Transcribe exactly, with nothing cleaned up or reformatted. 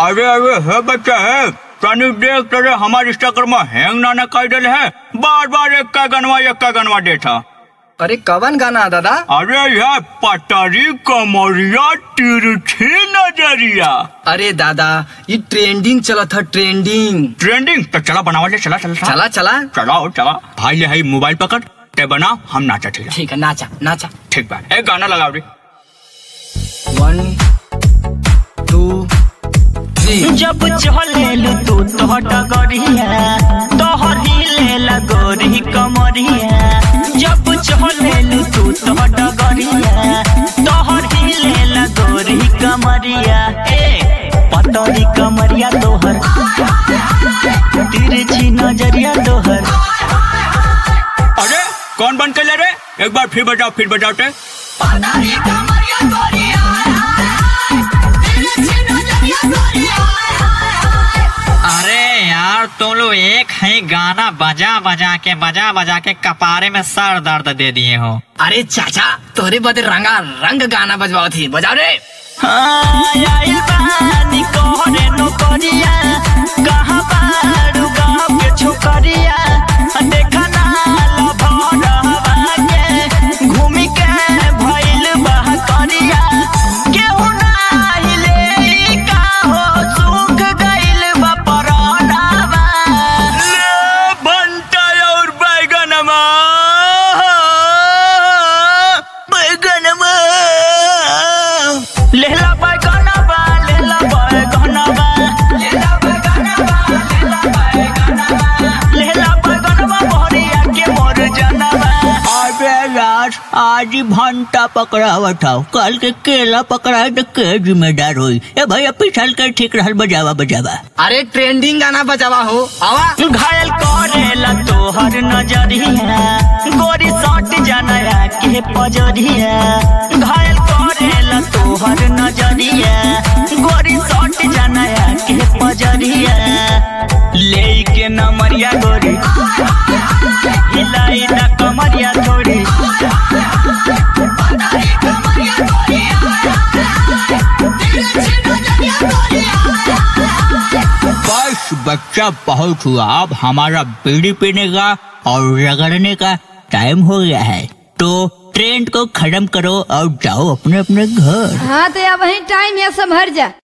अरे अरे है बच्चा है तनी देख तेरे हमारे इंस्टाग्राम में हैंग ना ना कर दिल है, बार बार एक का गनवा एक का गनवा देता। अरे कवन गाना दादा? अरे यार पटारी कमरिया तिरछी नजरिया। अरे दादा ये ट्रेंडिंग चला था, ट्रेंडिंग ट्रेंडिंग तो चला बनावा ले, चला चला चला चला चलाओ चला। भाई ले हाई मोबाइल पकड़ ते बना, हम नाचा ठीक ठीक है, नाचा नाचा ठीक बात। एक गाना लगाओ रे। One two three. जब चलेलू तू तो डगरिया तोहर हिलेला गोरी कमरिया। जब चलेलू तू तो डगरिया तोहर हिलेला गोरी कमरिया। ए पतरी कमरिया तोहर तिरछी नजरिया तोहर। अरे कौन बन के ले रे? एक बार फिर बजाओ फिर बजाओ ते। अरे यार तुम लोग एक ही गाना बजा बजा के बजा बजा के कपारे में सर दर्द दे दिए हो। अरे चाचा तोरे बदे रंगा रंग गाना बजवाओ थी, बजाओ रे। हाँ, आइल बानी कोहरे नौकरिया, कहाँ बारू गाँव के छोकरिया। देखा ना लभरवा के, घूमी के भइल बहकरिया। केहू नाही लेई का हो, सूख गइल बा परानवा। ले भंटा और बैगनमा बैगनमा लेला बैगनवा लेला बैगनवा लेला बैगनवा लेला बैगनवा लेला बैगनवा मोरिया के मोर जनवा। अबे यार आज भंटा पकड़ा हुआ था, कल के केला पकड़ा है तो के जिम्मेदार हुई। ए भैया पिछल कर ठीक रहल, बजावा बजावा। अरे ट्रेंडिंग गाना बजावा हो, आवा। घायल करेला तोहर नजरिया, गोरी सट जनया के पजरिया। घायल करेला तोहर नजरिया, गोरी सट जनया के पजरिया। ले के नमरिया गोरी हिलाई ना कमरिया थोड़ी। बस बच्चा बहुत हुआ, अब हमारा बीड़ी पीने का और रगड़ने का टाइम हो गया है, तो ट्रेंड को खत्म करो और जाओ अपने अपने घर। हाँ तो अब वही टाइम है, संभर जा।